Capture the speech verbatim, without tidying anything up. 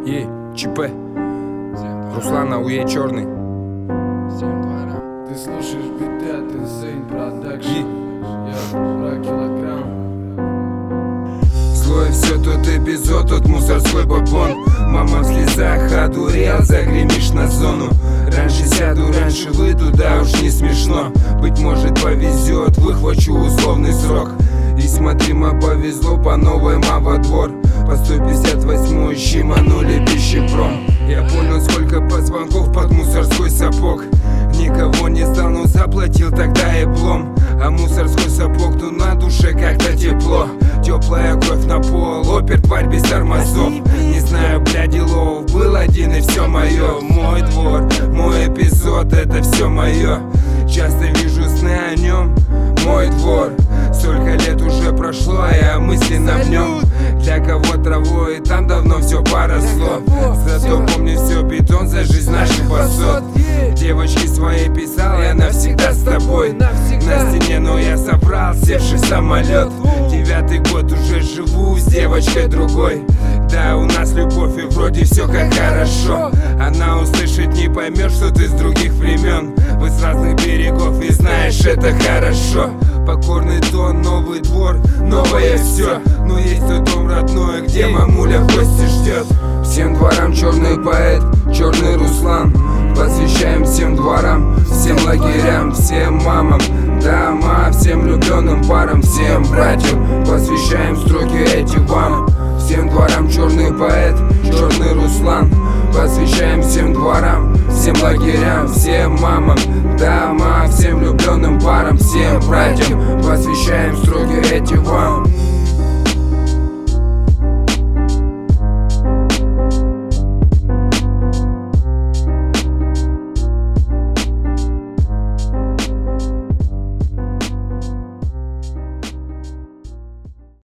Ей, ЧП. Руслан Ауе черный. Ты слушаешь биты от Insane Production. Я два килограмма. Злой все тот эпизод, тот мусорской бабон. Мама в слезах, одурел, загремишь на зону. Раньше сяду, раньше выйду, да уж не смешно. Быть может повезет, выхвачу условный срок. И смотри, ма повезло, по новой ма во двор. По сто пятьдесят восьмой щиманули пищепром. Я понял, сколько позвонков под мусорской сапог. Никого не стал, но заплатил тогда эплом. А мусорской сапог, то на душе как-то тепло. Теплая кровь на пол, опер, тварь без тормозов. Не знаю, бля, делов, был один и все мое. Мой двор, мой эпизод, это все мое. Часто вижу сны о нем, мой двор. Столько лет уже прошло, а я мысленно в нем. Для кого травой, там давно все поросло. Зато помню все, бетон за жизнь наших высот. Девочки своей писал, я навсегда с тобой. На стене, но я собрал, севший в самолет. Девятый год уже живу с девочкой другой. Да, у нас любовь и вроде все как хорошо. Она услышит, не поймет, что ты с других времен. Вы с разных берегов и знаешь, это хорошо. Покорный тон, новый двор, новое все. Но есть тот дом родной, где мамуля в гости ждет. Всем дворам черный поэт, черный Руслан. Посвящаем всем дворам, всем лагерям, всем мамам, дома, всем влюбленным парам, всем братьям. Посвящаем строки эти вам. Всем дворам черный поэт, черный Руслан. Посвящаем всем дворам, всем лагерям, всем мамам, дома, всем влюбленным парам, всем братьям. Посвящаем строки эти вам.